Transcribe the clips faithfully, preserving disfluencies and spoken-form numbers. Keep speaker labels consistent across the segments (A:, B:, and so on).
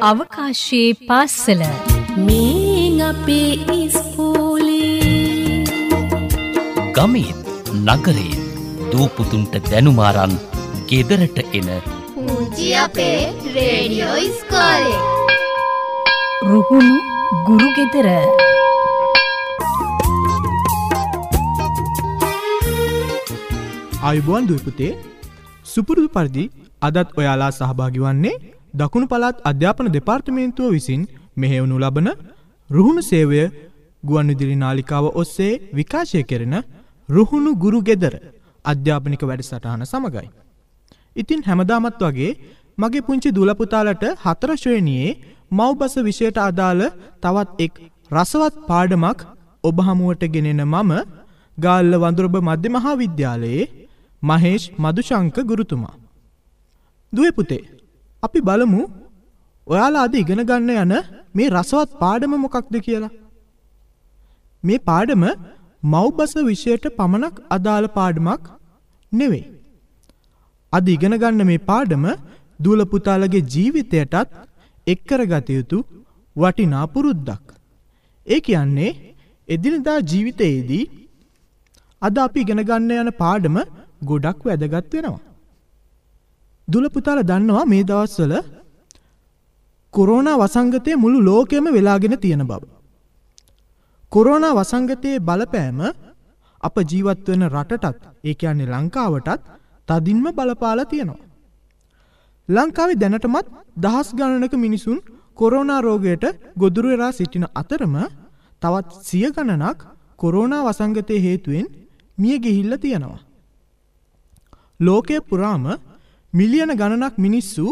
A: අවකාශයේ පාසල
B: මේ අපේ ඉස්කෝලේ
C: ගමේ නගරේ දූපුතුන්ට දැනුමාරන් ගෙදරට එන
D: පුංචි අපේ රේඩියෝ ඉස්කෝලේ
A: රුහුණු ගුරු ගෙදර
E: ආයුබෝවන් දුපුතේ සුපුරුදු පරිදි අදත් ඔයාලා සහභාගී වන්නේ දකුණු පළාත් අධ්‍යාපන දෙපාර්තමේන්තුව විසින් මෙහෙයවනු ලබන රුහුණු සේවය ගුවන්විදුලි නාලිකාව ඔස්සේ විකාශය කෙරෙන රුහුණු ගුරු ගෙදර අධ්‍යාපනික වැඩසටහන සමගයි. ඉතින් හැමදාමත් වගේ මගේ පුංචි දුල පුතාලට හතර ශ්‍රේණියේ මව්බස විෂයට අදාළ තවත් එක් රසවත් පාඩමක් ඔබ හමුවට ගෙනෙන මම ගාල්ල වඳුරඹ මධ්‍ය මහා විද්‍යාලයේ මහේෂ් මදුශංක ගුරුතුමා. දුවේ පුතේ, අපි බලමු ඔයාලා අද ඉගෙන ගන්න යන මේ රසවත් පාඩම මොකක්ද කියලා. මේ පාඩම මව්බස විෂයට පමණක් අදාළ පාඩමක් නෙවෙයි. අද ඉගෙන ගන්න මේ පාඩම දුල පුතාලගේ ජීවිතයටත් එක් කරගත යුතු වටිනා පුරුද්දක්. ඒ කියන්නේ එදිනදා ජීවිතයේදී අද අපි ඉගෙන ගන්න යන පාඩම ගොඩක් වැදගත් වෙනවා. දුල පුතාලා දන්නවා මේ දවස්වල කොරෝනා වසංගතය මුළු ලෝකෙම වෙලාගෙන තියෙන බව. කොරෝනා වසංගතයේ බලපෑම අප ජීවත් වෙන රටටත්, ඒ කියන්නේ ලංකාවටත් තදින්ම බලපාලා තියෙනවා. ලංකාවේ දැනටමත් දහස් ගණනක මිනිසුන් කොරෝනා රෝගයට ගොදුරු වෙලා සිටින අතරම තවත් සිය ගණනක් කොරෝනා වසංගතයේ හේතුවෙන් මිය ගිහිල්ලා තියෙනවා. ලෝකයේ පුරාම මිලියන ගණනක් මිනිස්සු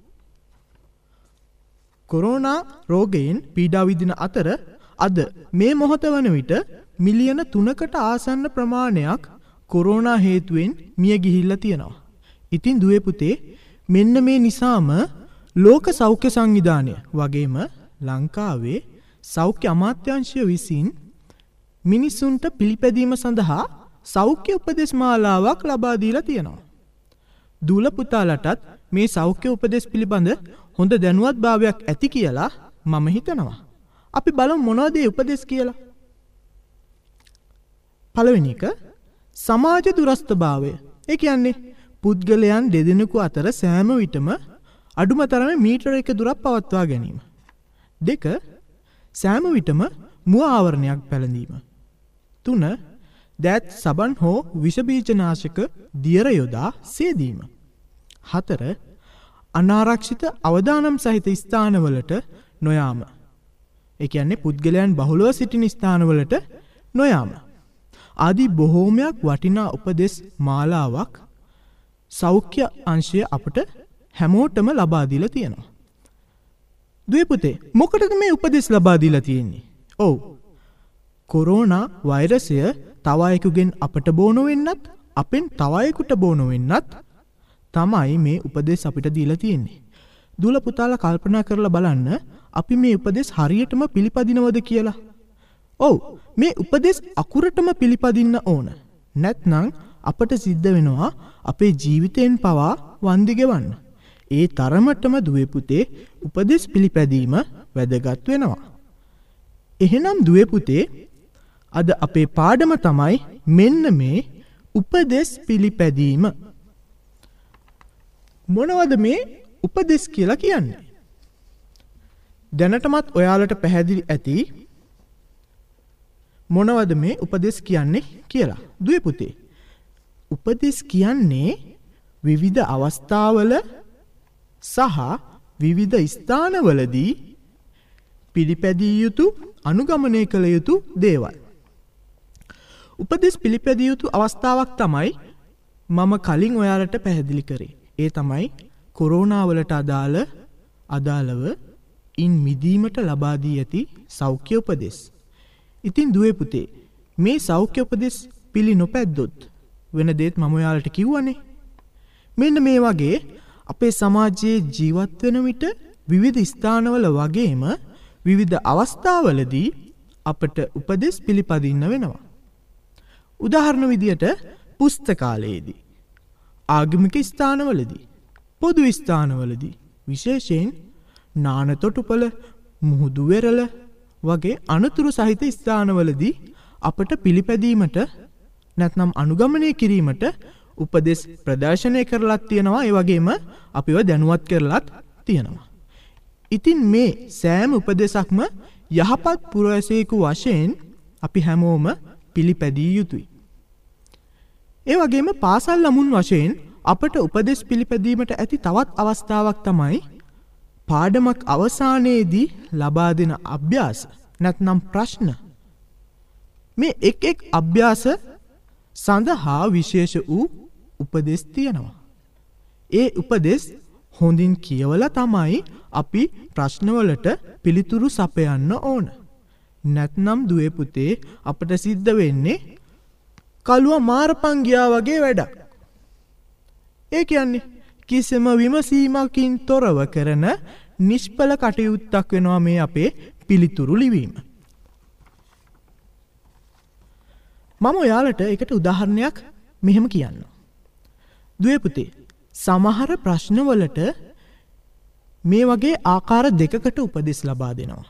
E: කොරෝනා රෝගයෙන් පීඩා විඳින අතර අද මේ මොහොත වන විට මිලියන තුනකට ආසන්න ප්‍රමාණයක් කොරෝනා හේතුවෙන් මිය ගිහිල්ලා තියෙනවා. ඉතින් දුවේ පුතේ, මෙන්න මේ නිසාම ලෝක සෞඛ්‍ය සංවිධානය වගේම ලංකාවේ සෞඛ්‍ය අමාත්‍යාංශය විසින් මිනිසුන්ට පිළිපැදීම සඳහා සෞඛ්‍ය උපදෙස් මාලාවක් ලබා දීලා තියෙනවා. දුල පුතාලටත් මේ සෞඛ්‍ය උපදෙස් පිළිබඳ හොඳ දැනුවත් භාවයක් ඇති කියලා මම හිතනවා. අපි බලමු මොනවද මේ උපදෙස් කියලා. පළවෙනි එක, සමාජ දුරස්ථභාවය. ඒ කියන්නේ පුද්ගලයන් දෙදෙනෙකු අතර සෑම විටම අඩුම තරමේ මීටර එක දුරක් පවත්වා ගැනීම. දෙක, සෑම විටම මුව ආවරණයක් පැළඳීම. තුන, දෑත් සබන් හෝ විෂ බීජනාශක දියර යොදා සේදීම. හතර, අනාරක්ෂිත අවදානම් සහිත ස්ථානවලට නොයාම. ඒ කියන්නේ පුද්ගලයන් බහුලව සිටින ස්ථානවලට නොයාම. ආදී බොහෝමයක් වටිනා උපදෙස් මාලාවක් සෞඛ්‍ය අංශය අපට හැමෝටම ලබා දීලා තියෙනවා. දුවේ පුතේ, මොකටද මේ උපදෙස් ලබා දීලා තියෙන්නේ? ඔව්, කොරෝනා වෛරසය තව අයෙකුගෙන් අපට බෝන වෙන්නත්, අපෙන් තව අයෙකුට බෝන වෙන්නත් තමයි මේ උපදෙස් අපිට දීලා තියෙන්නේ. දුල පුතාලා කල්පනා කරලා බලන්න, අපි මේ උපදෙස් හරියටම පිළිපදිනවද කියලා. ඔව්, මේ උපදෙස් අකුරටම පිළිපදින්න ඕන. නැත්නම් අපට සිද්ධ වෙනවා අපේ ජීවිතයෙන් පවා වන්දි ගෙවන්න. ඒ තරමටම දුවේ පුතේ උපදෙස් පිළිපැදීම වැදගත් වෙනවා. එහෙනම් දුවේ පුතේ, අද අපේ පාඩම තමයි මෙන්න මේ උපදෙස් පිළිපැදීම. මොනවද මේ උපදෙස් කියලා කියන්නේ? දැනටමත් ඔයාලට පැහැදිලි ඇති මොනවද මේ උපදෙස් කියන්නේ කියලා. දුවේ පුතේ, උපදෙස් කියන්නේ විවිධ අවස්ථාවල සහ විවිධ ස්ථානවලදී පිළිපැදිය යුතු, අනුගමනය කළ යුතු දේවල්. උපදෙස් පිළිපැදිය යුතු අවස්ථාවක් තමයි මම කලින් ඔයාලට පැහැදිලි කරේ. ඒ තමයි කොරෝනා වලට අදාළ අදාළව ඉන් මිදීමට ලබා දී ඇති සෞඛ්‍ය උපදෙස්. ඉතින් දුවේ පුතේ, මේ සෞඛ්‍ය උපදෙස් පිළි නොපැද්දොත් වෙන දේත් මම ඔයාලට කිව්වනේ. මෙන්න මේ වගේ අපේ සමාජයේ ජීවත් වෙන විට විවිධ ස්ථානවල වගේම විවිධ අවස්ථාවලදී අපට උපදෙස් පිළිපදින්න වෙනවා. උදාහරණ විදියට පුස්තකාලයේදී, ආගමික ස්ථානවලදී, පොදු ස්ථානවලදී, විශේෂයෙන් නානතොටුපළ, මුහුදු වෙරළ වගේ අනතුරු සහිත ස්ථානවලදී අපට පිළිපැදීමට නැත්නම් අනුගමනය කිරීමට උපදෙස් ප්‍රදර්ශනය කරලත් තියෙනවා. ඒ වගේම අපිව දැනුවත් කරලත් තියෙනවා. ඉතින් මේ සෑම උපදෙසක්ම යහපත් පුරවැසියෙකු වශයෙන් අපි හැමෝම පිළිපැදිය යුතුයි. ඒ වගේම පාසල් ළමුන් වශයෙන් අපට උපදෙස් පිළිපැදීමට ඇති තවත් අවස්ථාවක් තමයි පාඩමක් අවසානයේදී ලබා දෙන අභ්‍යාස නැත්නම් ප්‍රශ්න. මේ එක් එක් අභ්‍යාස සඳහා විශේෂ වූ උපදෙස් තියෙනවා. ඒ උපදෙස් හොඳින් කියවලා තමයි අපි ප්‍රශ්නවලට පිළිතුරු සපයන්න ඕන. නැත්නම් දුවේ පුතේ අපට සිද්ධ වෙන්නේ කළුව මාරපන් ගියා වගේ වැඩක්. ඒ කියන්නේ කිසිම විමසීමකින් තොරව කරන නිෂ්ඵල කටයුත්තක් වෙනවා මේ අපේ පිළිතුරු ලිවීම. මම ඔයාලට එකට උදාහරණයක් මෙහෙම කියන්න. දුවේ පුතේ සමහර ප්‍රශ්නවලට මේ වගේ ආකාර දෙකකට උපදෙස් ලබා දෙනවා.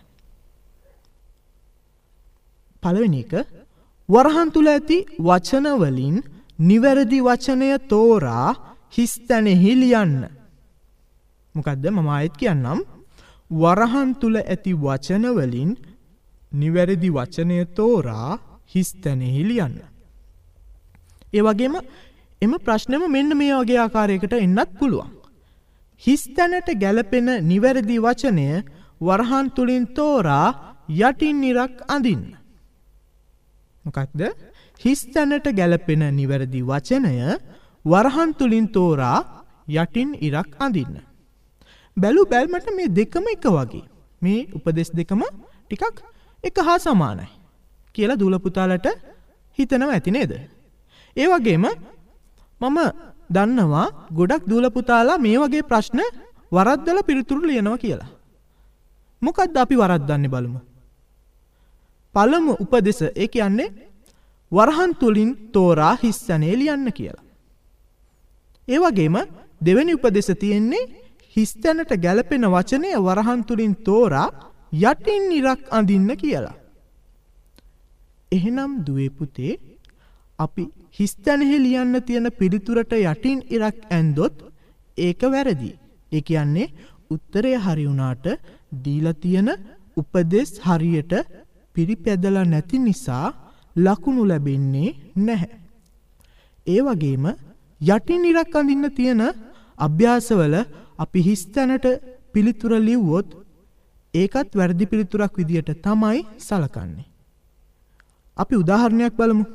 E: පළවෙනි එක වරහන් තුල ඇති වචන වලින් නිවැරදි වචනය තෝරා හිස් තැනෙහි ලියන්න. මොකද්ද මම ආයෙත් කියන්නම්. වරහන් තුල ඇති වචන වලින් නිවැරදි වචනය තෝරා හිස් තැනෙහි ලියන්න. ඒ වගේම එම ප්‍රශ්නෙම මෙන්න මේ වගේ ආකාරයකට එන්නත් පුළුවන්. හිස් තැනට ගැලපෙන නිවැරදි වචනය වරහන් තුලින් තෝරා යටින් ඉරක් අඳින්න. මොකක්ද? හිස් තැනට ගැලපෙන නිවැරදි වචනය වරහන් තුලින් තෝරා යටින් ඉරක් අඳින්න. බැලු බැල්මට මේ දෙකම එක වගේ. මේ උපදෙස් දෙකම ටිකක් එක හා සමානයි කියලා දූල පුතාලට හිතනවා ඇති නේද? ඒ වගේම මම දන්නවා ගොඩක් දූල පුතාලා මේ වගේ ප්‍රශ්න වරද්දලා පිළිතුරු ලියනවා කියලා. මොකද්ද අපි වරද්දන්නේ බලමු. පළමු උපදෙස ඒ කියන්නේ වරහන් තුලින් තෝරා හිස් තැනේ ලියන්න කියලා. ඒ වගේම දෙවෙනි උපදෙස තියෙන්නේ හිස් තැනට ගැලපෙන වචනය වරහන් තුලින් තෝරා යටින් ඉරක් අඳින්න කියලා. එහෙනම් දුවේ පුතේ අපි හිස් තැනෙහි ලියන්න තියෙන පිළිතුරට යටින් ඉරක් ඇන්දොත් ඒක වැරදි. ඒ කියන්නේ උත්තරය හරි වුණාට දීලා තියෙන උපදෙස් හරියට පිළිපැදලා නැති නිසා ලකුණු ලැබෙන්නේ නැහැ. ඒ වගේම යටින් ඉරක් අඳින්න තියෙන අභ්‍යාසවල අපි හිස් තැනට පිළිතුර ලිව්වොත් ඒකත් වැරදි පිළිතුරක් විදියට තමයි සලකන්නේ. අපි උදාහරණයක් බලමු.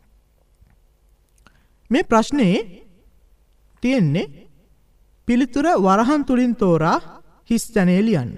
E: මේ ප්‍රශ්නේ තියෙන්නේ පිළිතුර වරහන් තුලින් තෝරා හිස් තැනේ ලියන්න.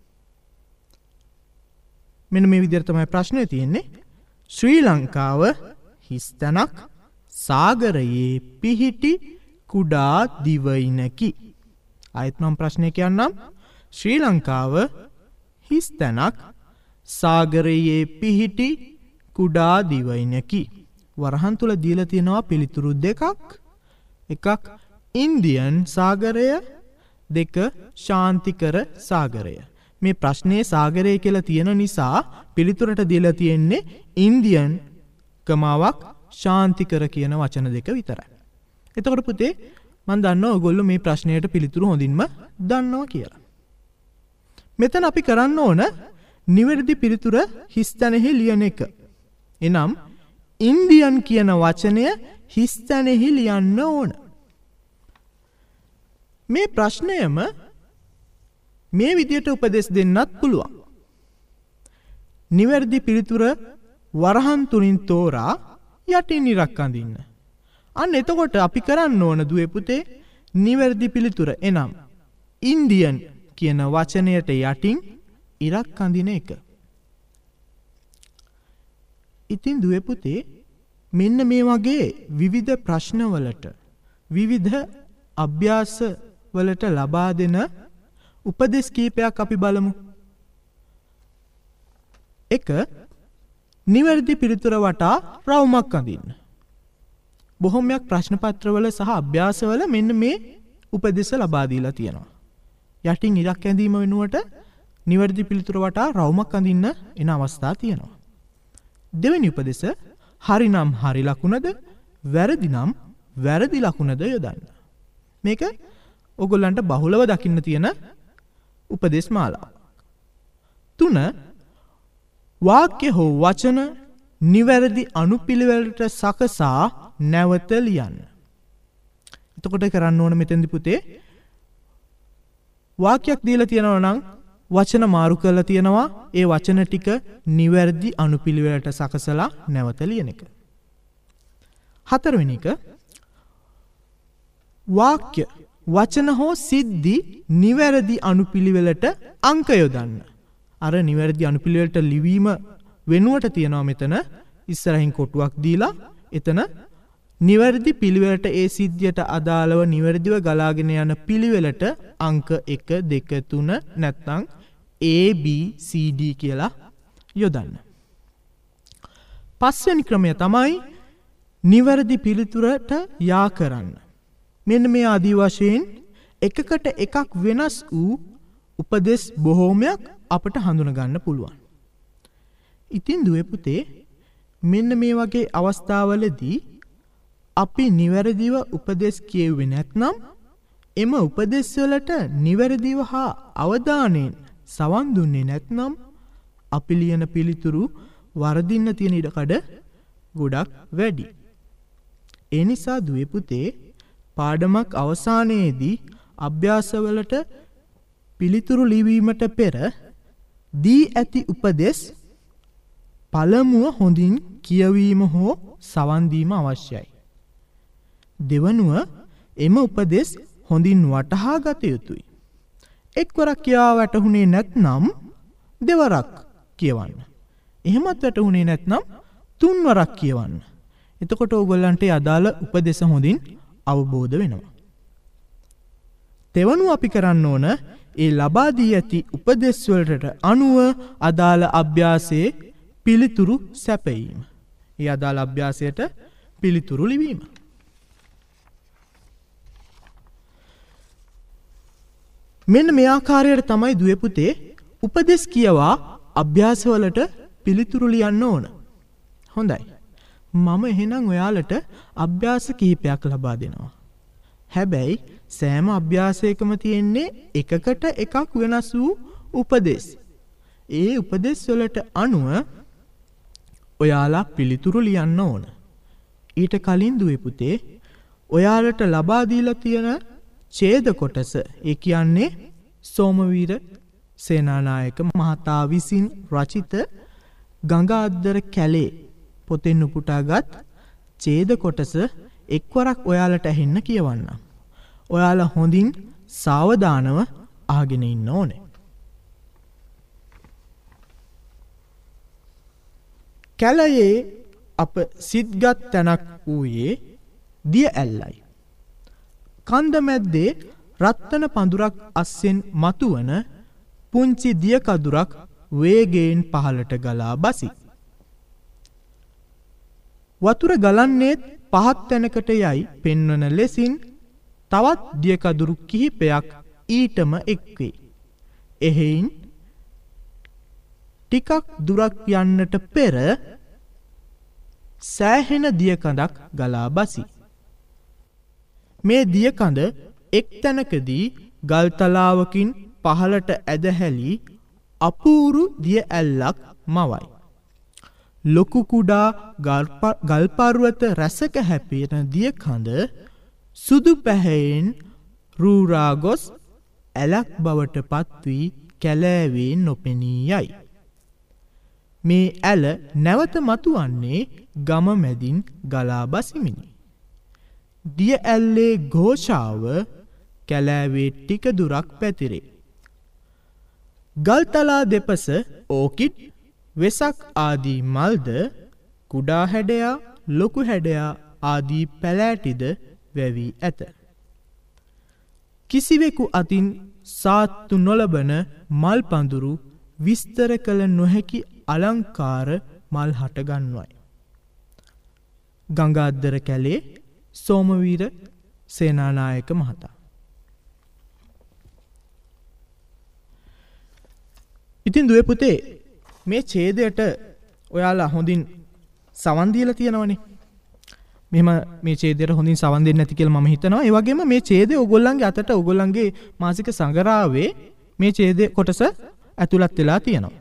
E: මෙන්න මේ විදිහට තමයි ප්‍රශ්නේ තියෙන්නේ. ශ්‍රී ලංකාව හිස් තැනක් සාගරයේ පිහිටි කුඩා දිවයිනකි. ආයත් මම ප්‍රශ්නේ කියන්නම්. ශ්‍රී ලංකාව හිස් තැනක් සාගරයේ පිහිටි කුඩා දිවයිනකි. වරහන් තුල දීලා තියෙනවා පිළිතුරු දෙකක්. එකක් ඉන්දියන් සාගරය, දෙක ශාන්තිකර සාගරය. මේ ප්‍රශ්නේ සාගරය කියලා තියෙන නිසා පිළිතුරට දීලා තියෙන්නේ ඉන්දියන් කමාවක් ශාන්තිකර කියන වචන දෙක විතරයි. එතකොට පුතේ මම දන්නවා ඔයගොල්ලෝ මේ ප්‍රශ්නයට පිළිතුරු හොඳින්ම දන්නවා කියලා. මෙතන අපි කරන්න ඕන නිවැරදි පිළිතුර හිස් තැනෙහි ලියන එක. එනම් ඉන්දියන් කියන වචනය හිස් තැනෙහි ලියන්න ඕන. මේ ප්‍රශ්නයම මේ විදියට උපදෙස් දෙන්නත් පුළුවන්. නිවැරදි පිළිතුර වරහන් තුලින් තෝරා යටින් ඉරක් අඳින්න. අන්න එතකොට අපි කරන්න ඕන දුවේ පුතේ නිවැරදි පිළිතුර එනම් ඉන්දියන් කියන වචනයට යටින් ඉරක් අඳින එක. ඉතින් දුවේ පුතේ මෙන්න මේ වගේ විවිධ ප්‍රශ්නවලට විවිධ අභ්‍යාස වලට ලබා දෙන උපදෙස් කීපයක් අපි බලමු. එක නිවැරදි පිළිතුර වටා රවුමක් අඳින්න. බොහොමයක් ප්‍රශ්න පත්‍රවල සහ අභ්‍යාසවල මෙන්න මේ උපදෙස් ලබා දීලා තියෙනවා. යටින් ඉරක් ඇඳීම වෙනුවට නිවැරදි පිළිතුර වටා රවුමක් අඳින්න එන අවස්ථා තියෙනවා. දෙවෙනි උපදෙස හරි නම් හරි ලකුණද වැරදි නම් වැරදි ලකුණද යොදන්න. මේක ඔයගොල්ලන්ට බහුලව දකින්න තියෙන උපදේශ මාලාව. තුන වාක්‍ය හෝ වචන නිවැරදි අනුපිළිවෙලට සකසා නැවත ලියන්න. එතකොට කරන්න ඕන මෙතෙන්දි පුතේ වාක්‍යයක් දීලා තියෙනවා නම් වචන මාරු කරලා තියෙනවා ඒ වචන ටික නිවැරදි අනුපිළිවෙලට සකසලා නැවත ලියන එක. හතරවෙනි එක වාක්‍ය වචන හෝ සිද්ධි නිවැරදි අනුපිළිවෙලට අංක යොදන්න. අර නිවැරදි අනුපිළිවෙලට ලිවීම වෙනුවට තියෙනවා මෙතන ඉස්සරහින් කොටුවක් දීලා එතන නිවැරදි පිළිවෙලට ඒ සිද්ධියට අදාළව නිවැරදිව ගලාගෙන යන පිළිවෙලට අංක එක දෙක තුන නැත්නම් A B C D කියලා යොදන්න. පස්වෙනි ක්‍රමය තමයි නිවැරදි පිළිතුරට යා කරන්න. මෙන්න මේ ආදී වශයෙන් එකකට එකක් වෙනස් වූ උපදෙස් බොහෝමයක් අපට හඳුන ගන්න පුළුවන්. ඉතින් දුවේ පුතේ මෙන්න මේ වගේ අවස්ථාවලදී අපි නිවැරදිව උපදෙස් කියෙව්වේ නැත්නම් එම උපදෙස් වලට නිවැරදිව හා අවධානයෙන් සවන් දුන්නේ නැත්නම් අපි ලියන පිළිතුරු වරදින්න තියෙන ඉඩකඩ ගොඩක් වැඩි. ඒ නිසා දුවේ පුතේ පාඩමක් අවසානයේදී අභ්‍යාසවලට පිළිතුරු ලිවීමට පෙර දී ඇති උපදෙස් පළමුව හොඳින් කියවීම හෝ සවන් දීම අවශ්‍යයි. දෙවනුව එම උපදෙස් හොඳින් වටහා ගත යුතුයි. එක්වරක් කියා වැටහුනේ නැත්නම් දෙවරක් කියවන්න. එහෙමත් වැටහුනේ නැත්නම් තුන්වරක් කියවන්න. එතකොට ඕගොල්ලන්ට අදාළ උපදෙස් හොඳින් අවබෝධ වෙනවා. තෙවනුව අපි කරන්න ඕන ඒ ලබා දී ඇති උපදෙස් වලට අනුව අදාළ අභ්‍යාසයේ පිළිතුරු සැපයීම. ඒ අදාළ අභ්‍යාසයට පිළිතුරු ලිවීම. මෙන්න මේ ආකාරයට තමයි දුවේ පුතේ උපදෙස් කියවා අභ්‍යාසවලට පිළිතුරු ලියන්න ඕන. හොඳයි. මම එහෙනම් ඔයාලට අභ්‍යාස කිහිපයක් ලබා දෙනවා. හැබැයි සෑම අභ්‍යාසයකම තියෙන්නේ එකකට එකක් වෙනස් වූ උපදෙස්. ඒ උපදෙස් වලට අනුව ඔයාලා පිළිතුරු ලියන්න ඕන. ඊට කලින් දුවේ පුතේ ඔයාලට ලබා දීලා තියෙන ඡේද කොටස ඒ කියන්නේ සෝමවීර සේනානායක මහතා විසින් රචිත ගංගාඅද්දර කැලේ පොතෙන් උපුටාගත් ඡේද කොටස එක්වරක් ඔයාලට ඇහෙන්න කියවන්න. ඔයාලා හොඳින් සාවධානව අහගෙන ඉන්න ඕනේ. කැලයේ අප සිත්ගත් තැනක් වූයේ දිය ඇල්ලයි. කන්ද මැද්දේ රත්තරන් පඳුරක් අස්සෙන් මතුවන පුංචි දිය කඳුරක් වේගයෙන් පහළට ගලා බසි. වතුර ගලන්නේ පහත් තැනකට යයි පෙන්වන ලෙසින් තවත් දිය කඳුරු කිහිපයක් ඊටම එක්වේ. එහෙයින් ටිකක් දුරක් යන්නට පෙර සෑහෙන දිය කඳක් ගලා බසි. මේ දිය කඳ එක් තැනකදී ගල් තලාවකින් පහළට ඇදහැලි අපූරු දිය ඇල්ලක් මවයි. ලොකු කුඩා ගල් පර්වත රැසක හැපෙන දිය කඳ සුදු පැහැයෙන් රූරා ගොස් ඇලක් බවට පත් වී කැලෑවේ නොපෙනී යයි. මේ ඇල නැවත මතුවන්නේ ගම මැදින් ගලා බසිමිනි. දිය ඇල්ලේ ഘോഷාව කැලෑවේ ටික දුරක් පැතිරේ. ගල්තලා දෙපස ඕකිඩ් වෙසක් ආදී මල්ද කුඩා හැඩයා ලොකු හැඩයා ආදී පැලෑටිද වැවී ඇත. කිසිවෙකු අතින් සාත්තු නොලබන මල් පඳුරු විස්තර කළ නොහැකි අලංකාර මල් හට ගන්වයි. ගංගාඅද්දර කැලේ සෝමවීර සේනානායක මහතා. ඉතින් දුවේ පුතේ මේ ඡේදයට ඔයාලා හොඳින් සවන් දීලා තියෙනවනේ. මෙහෙම මේ ඡේදයට හොඳින් සවන් දෙන්නේ නැති කියලා මම හිතනවා. ඒ වගේම මේ ඡේදය ඕගොල්ලන්ගේ අතට ඕගොල්ලන්ගේ මාසික සංගරාවේ මේ ඡේදයේ කොටස ඇතුළත් වෙලා තියෙනවා.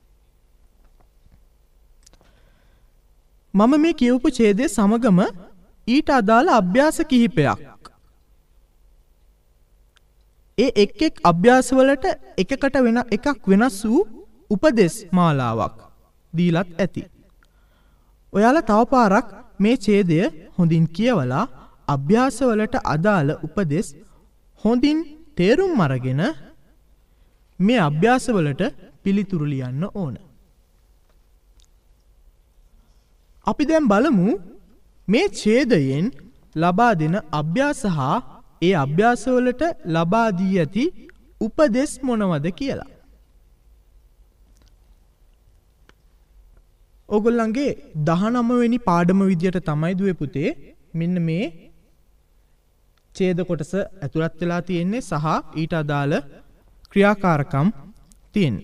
E: මම මේ කියවපු ඡේදයේ සමගම ඊට අදාළ අභ්‍යාස කිහිපයක් ඒ එක් එක් අභ්‍යාසවලට එකකට වෙන එකක් වෙනස් වූ උපදේශ මාලාවක් දීලත් ඇති. ඔයාලා තව පාරක් මේ ඡේදය හොඳින් කියවලා අභ්‍යාසවලට අදාළ උපදේශ හොඳින් තේරුම් අරගෙන මේ අභ්‍යාසවලට පිළිතුරු ලියන්න ඕන. අපි දැන් බලමු මේ ඡේදයෙන් ලබා දෙන අභ්‍යාස හා ඒ අභ්‍යාසවලට ලබා දී ඇති උපදෙස් මොනවද කියලා. ඔයගොල්ලන්ගේ දහනව වෙනි පාඩම විදියට තමයි දුවේ පුතේ මෙන්න මේ ඡේද කොටස ඇතුළත් වෙලා තියෙන්නේ සහ ඊට අදාළ ක්‍රියාකාරකම් තියෙන්නේ.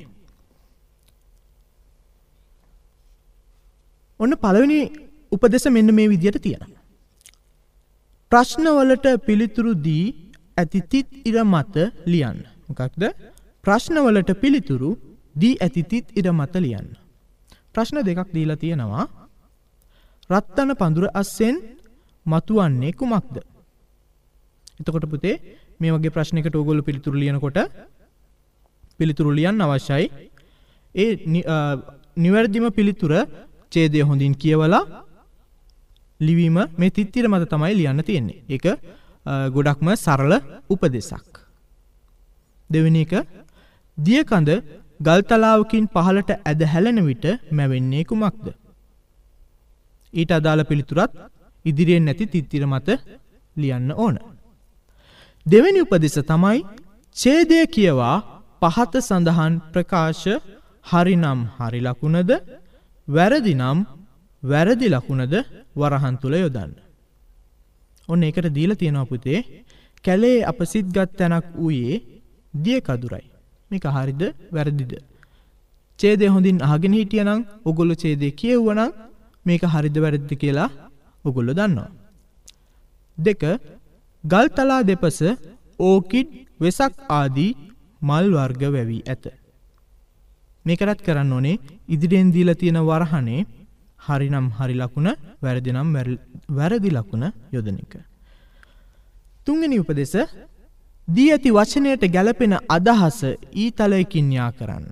E: ඔන්න පළවෙනි උපදේශ මෙන්න මේ විදියට තියෙනවා. ප්‍රශ්නවලට පිළිතුරු දී ඇති තිත් ඉර මත ලියන්න. මොකක්ද? ප්‍රශ්නවලට පිළිතුරු දී ඇති තිත් ඉර මත ලියන්න. ප්‍රශ්න දෙකක් දීලා තියෙනවා. රත්තන පඳුර අස්සෙන් මතුවන්නේ කුමක්ද? එතකොට පුතේ මේ වගේ ප්‍රශ්නයකට ඕගොල්ලෝ පිළිතුරු ලියනකොට පිළිතුරු ලියන්න අවශ්‍යයි. ඒ නිවැරදිම පිළිතුර ඡේදය හොඳින් කියවලා ලිවීම මේ තිත්තිර මත තමයි ලියන්න තියෙන්නේ. ඒක ගොඩක්ම සරල උපදේශක්. දෙවෙනි එක දියකඳ ගල්තලාවකින් පහළට ඇද හැලෙන විට මැවෙන්නේ කුමක්ද? ඊට අදාළ පිළිතුරත් ඉදිරියෙන් නැති තිත්තිර මත ලියන්න ඕන. දෙවෙනි උපදේශ තමයි ඡේදය කියවා පහත සඳහන් ප්‍රකාශ හරිනම් හරි ලකුණද වැරදි නම් වැරදි ලකුණද වරහන් තුල යොදන්න. ඔන්න ඒකට දීලා තියෙනවා පුතේ කැලේ අප සිත්ගත් තැනක් ඌයේ දිය කදුරයි. මේක හරිද වැරදිද? ඡේදය හොඳින් අහගෙන හිටියනම් ඔයගොල්ලෝ ඡේදය කියවුවනම් මේක හරිද වැරදිද කියලා ඔයගොල්ලෝ දන්නවා. දෙක ගල්තලා දෙපස ඕකිඩ් වෙසක් ආදී මල් වර්ග වැවි ඇත. මේකටත් කරන්න ඕනේ ඉදිරියෙන් දීලා තියෙන වරහනේ හරිනම් හරි ලකුණ වැරදි නම් වැරදි ලකුණ යොදන එක. තුන්වෙනි උපදේශ දී ඇති වචනයට ගැලපෙන අදහස ඊතලයකින් යා කරන්න.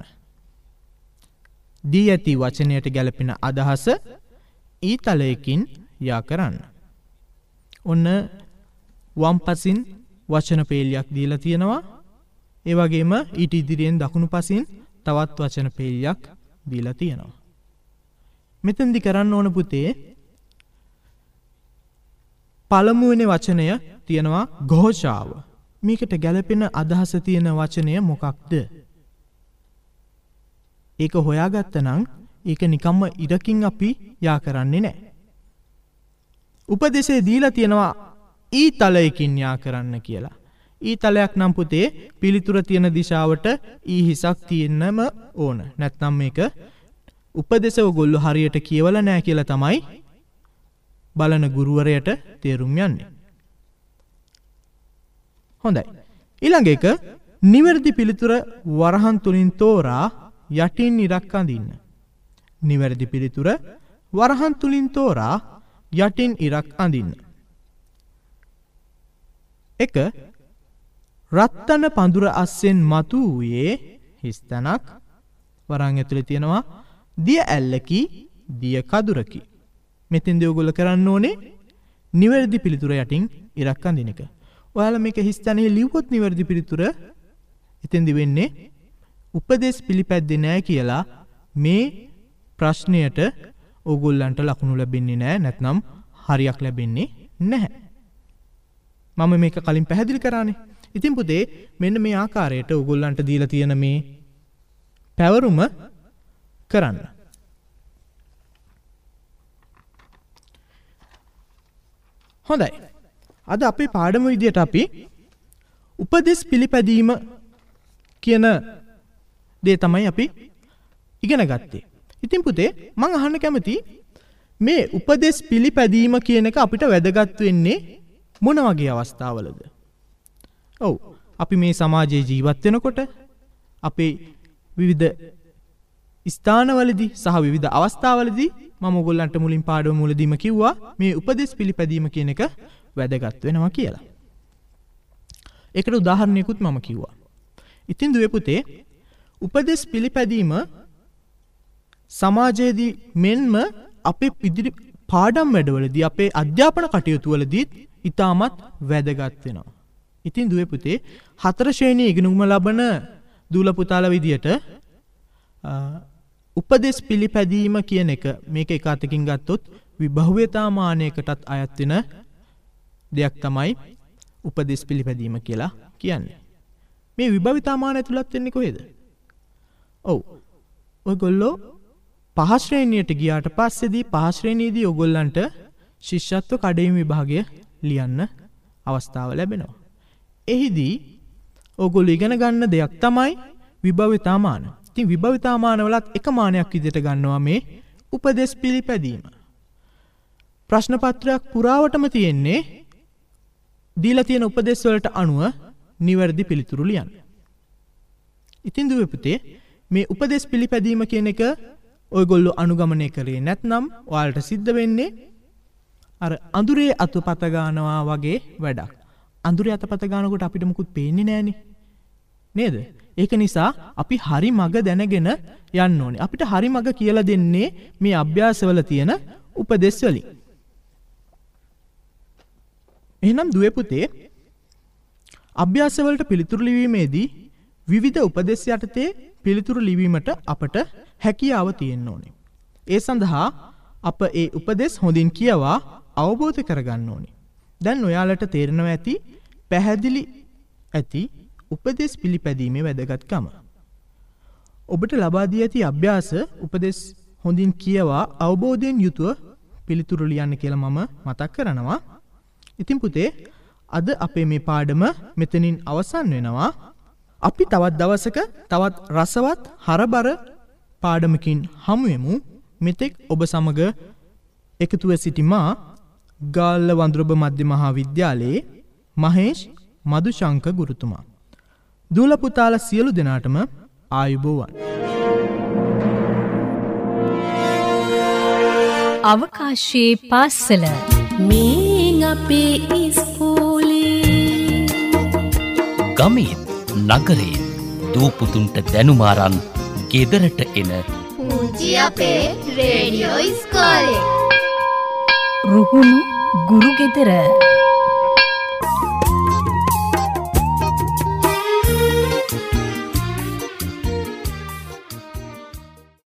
E: දී ඇති වචනයට ගැලපෙන අදහස ඊතලයකින් යා කරන්න. ඔන්න වම් පසින් වචන පේලියක් දීලා තියෙනවා. ඒ වගේම ඊට ඉදිරියෙන් දකුණු පසින් තවත් වචන පේලියක් දීලා තියෙනවා. මෙතෙන්දි කරන්න ඕන පුතේ පළමුවෙනි වචනය තියෙනවා ഘോഷාව. මේකට ගැලපෙන අදහස තියෙන වචනය මොකක්ද? ඒක හොයාගත්තනම් ඒක නිකම්ම ඉරකින් අපි යා කරන්නේ නැහැ. උපදේශය දීලා තියෙනවා ඊතලයකින් යා කරන්න කියලා. ඊතලයක් නම් පුතේ පිළිතුර තියෙන දිශාවට ඊ හිසක් තියෙන්නම ඕන. නැත්නම් මේක උපදේශ ඔයගොල්ලෝ හරියට කියවලා නැහැ කියලා තමයි බලන ගුරුවරයාට තේරුම් යන්නේ. හොඳයි. ඊළඟ එක නිවැරදි පිළිතුර වරහන් තුලින් තෝරා යටින් ඉරක් අඳින්න. නිවැරදි පිළිතුර වරහන් තුලින් තෝරා යටින් ඉරක් අඳින්න. එක රත්තන පඳුර අස්සෙන් මතු වූයේ හිස්තනක් වරහන් ඇතුලේ තියෙනවා දිය ඇල්ලකි දිය කදුරකි. මෙතෙන්දී ඔයගොල්ලෝ කරන්න ඕනේ නිවැරදි පිළිතුර යටින් ඉරක් අඳින එක. ඔයාලා මේක හිස්තනේ ලිව්වොත් නිවැරදි පිළිතුර එතෙන්දී වෙන්නේ උපදේශ පිළිපැද්දේ නැහැ කියලා මේ ප්‍රශ්නයට ඕගොල්ලන්ට ලකුණු ලැබෙන්නේ නැහැ. නැත්නම් හරියක් ලැබෙන්නේ නැහැ. මම මේක කලින් පැහැදිලි කරානේ. ඉතින් පුතේ මෙන්න මේ ආකාරයට ඕගොල්ලන්ට දීලා තියෙන මේ පැවරුම කරන්න. හොඳයි. අද අපේ පාඩම විදියට අපි උපදේශ පිළිපැදීම කියන දේ තමයි අපි ඉගෙන ගත්තේ. ඉතින් පුතේ මං අහන්න කැමති මේ උපදෙස් පිළිපැදීම කියන එක අපිට වැදගත් වෙන්නේ මොන වගේ අවස්ථාවලද? ඔව් අපි මේ සමාජයේ ජීවත් වෙනකොට අපේ විවිධ ස්ථානවලදී සහ විවිධ අවස්ථාවලදී මම ඔයගොල්ලන්ට මුලින් පාඩම මුලදීම කිව්වා මේ උපදෙස් පිළිපැදීම කියන එක වැදගත් වෙනවා කියලා. ඒකට උදාහරණයකුත් මම කිව්වා. ඉතින් දුවේ පුතේ උපදෙස් පිළිපැදීම සමාජයේදී මෙන්ම අපේ ඉදිරි පාඩම් වැඩවලදී අපේ අධ්‍යාපන කටයුතු වලදී ඉතාමත් වැදගත් වෙනවා. ඉතින් දුවේ පුතේ හතර ශ්‍රේණියේ ඉගෙනුම ලබන දූල පුතාලා විදියට උපදෙස් පිළිපැදීම කියන එක මේක එක අතකින් ගත්තොත් විභව්‍යතා මානයකටත් අයත් වෙන දෙයක් තමයි උපදෙස් පිළිපැදීම කියලා කියන්නේ. මේ විභව්‍යතා මානය තුලත් වෙන්නේ කොහෙද? ඔව්. ඔයගොල්ලෝ පහ ශ්‍රේණියට ගියාට පස්සේදී පහ ශ්‍රේණියේදී ඔයගොල්ලන්ට ශිෂ්‍යත්ව කඩයිම් විභාගය ලියන්න අවස්ථාව ලැබෙනවා. එහිදී ඔයගොල්ලෝ ඉගෙන ගන්න දෙයක් තමයි විභව්‍යතා මාන. ඉතින් විභව්‍යතා මානවලත් එක මානයක් විදිහට ගන්නවා මේ උපදෙස් පිළිපැදීම. ප්‍රශ්න පත්‍රයක් පුරාවටම තියෙන්නේ දීලා තියෙන උපදෙස් වලට අනුව නිවැරදි පිළිතුරු ලියන්න. ඉතින් දුවේ පුතේ මේ උපදෙස් පිළිපැදීම කියන එක ඔයගොල්ලෝ අනුගමනය කරේ නැත්නම් ඔයාලට සිද්ධ වෙන්නේ අර අඳුරේ අතපත ගන්නවා වගේ වැඩක්. අඳුරේ අතපත ගන්නකොට අපිට මුකුත් පේන්නේ නැහනේ. නේද? ඒක නිසා අපි හරි මඟ දැනගෙන යන්න ඕනේ. අපිට හරි මඟ කියලා දෙන්නේ මේ අභ්‍යාසවල තියෙන උපදෙස් වලින්. එහෙනම් දුවේ පුතේ අභ්‍යාසවලට පිළිතුරු ලිවීමේදී විවිධ උපදෙස් යටතේ පිළිතුරු ලිවීමට අපට හැකියාව තියෙන්න ඕනේ. ඒ සඳහා අප ඒ උපදෙස් හොඳින් කියවා අවබෝධ කරගන්න ඕනේ. දැන් ඔයාලට තේරෙනවා ඇති පැහැදිලි ඇති උපදෙස් පිළිපැදීමේ වැදගත්කම. ඔබට ලබා දී ඇති අභ්‍යාස උපදෙස් හොඳින් කියවා අවබෝධයෙන් යුතුව පිළිතුරු ලියන්න කියලා මම මතක් කරනවා. ඉතින් පුතේ අද අපේ මේ පාඩම මෙතනින් අවසන් වෙනවා. අපි තවත් දවසක තවත් රසවත් හරබර පාඩමකින් හමු වෙමු. මෙතෙක් ඔබ සමග එකතුව සිටි මා ගාල්ල වඳුරඹ මධ්‍ය මහා විද්‍යාලයේ මහේෂ් මදුශංක ගුරුතුමා. දූල පුතාලා සියලු දෙනාටම ආයුබෝවන්.
A: අවකාශයේ පාසල
B: මේ අපේ ඉස්කෝලේ
C: ගමේ නගරේ දූපුතුන්ට දැනුමාරන් ගෙදරට එන
D: පුංචි අපේ රේඩියෝ ඉස්කෝලේ
A: රුහුණු ගුරු ගෙදර